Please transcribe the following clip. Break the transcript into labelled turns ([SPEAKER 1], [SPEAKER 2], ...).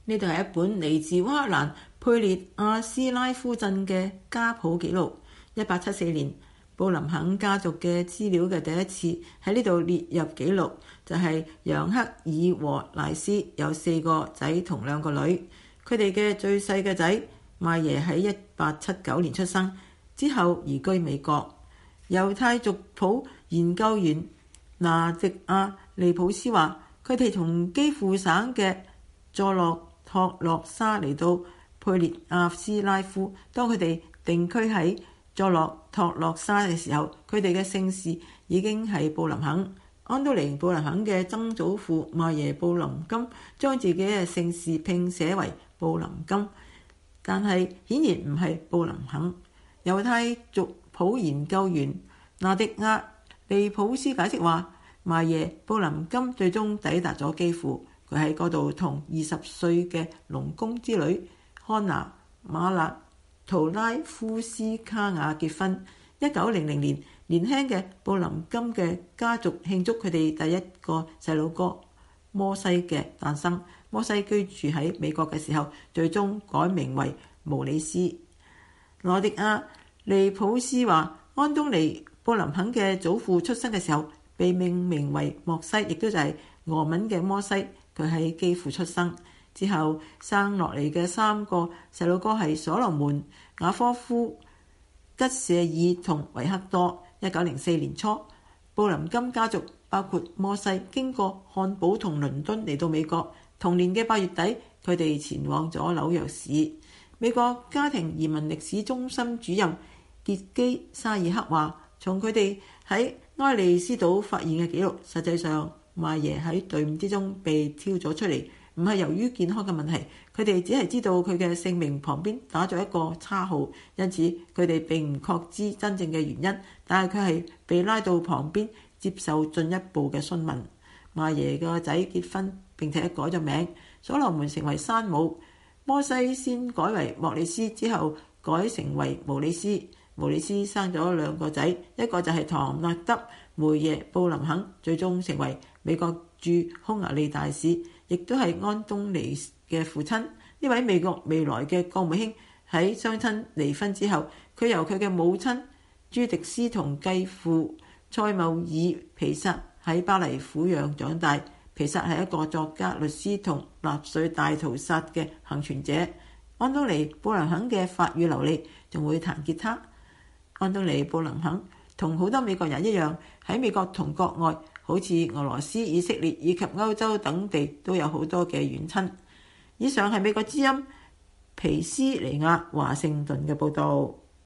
[SPEAKER 1] 呢度係一本嚟自烏克蘭佩列亞斯拉夫鎮嘅家譜記錄。1874年，布林肯家族嘅資料嘅第一次喺呢度列入記錄，就係楊克爾和賴斯有4個仔同2個女。佢哋嘅最細嘅仔邁耶喺1879年出生，之後移居美國。猶太族譜研究員拿迪亞利普斯話，佢哋從基輔省嘅佐洛托洛沙嚟到佩列亞斯拉夫。當佢哋定居喺佐洛托洛沙嘅時候，佢哋嘅姓氏已經係布林肯。安東尼布林肯嘅曾祖父邁耶布林金將自己嘅姓氏拼寫為布林金，但係顯然唔係布林肯。猶太族譜研究員拿迪亞利普斯解釋話，邁耶布林金最終抵達咗基輔，佢喺嗰度同20歲嘅農工之女漢娜馬勒圖拉夫斯卡亞結婚。1900年，年輕嘅布林金嘅家族慶祝佢哋第一個細路哥摩西嘅誕生。摩西居住喺美國嘅時候，最終改名為毛里斯。羅迪亞利普斯話，安東尼布林肯嘅祖父出生嘅時候被命名為莫西，亦都就係俄文嘅摩西。佢喺基輔出生之後，生落嚟嘅3個細路哥係所羅門、雅科夫、吉舍爾同維克多。1904年初，布林金家族包括摩西經過漢堡同倫敦嚟到美國。同年嘅8月底，佢哋前往咗紐約市。美國家庭移民歷史中心主任傑基沙爾克話，從佢哋喺埃利斯島發現嘅記錄，實際上邁耶喺隊伍之中被挑咗出嚟，唔係由於健康嘅問題，佢哋只係知道佢嘅姓名旁邊打咗一個叉號，因此佢哋並唔確知真正嘅原因，但係佢係被拉到旁邊接受進一步嘅詢問。邁耶個仔結婚並且改咗名，所羅門成為山姆，摩西先改為莫里斯，之後改成為毛里斯。毛里斯生咗2個仔，一個就係唐納德梅耶布林肯，最終成為美國駐匈牙利大使，亦都係安東尼嘅父親。呢位美國未來嘅國務卿喺雙親離婚之後，佢由佢嘅母親朱迪斯同繼父塞繆爾皮薩喺巴黎撫養長大。皮薩係一個作家、律師同納粹大屠殺嘅幸存者。安東尼布林肯嘅法語流利，仲會彈吉他。安東尼布林肯同好多美國人一樣，喺美國同國外，好似俄羅斯、以色列以及歐洲等地都有好多嘅遠親。以上係美國之音皮斯尼亞華盛頓嘅報導。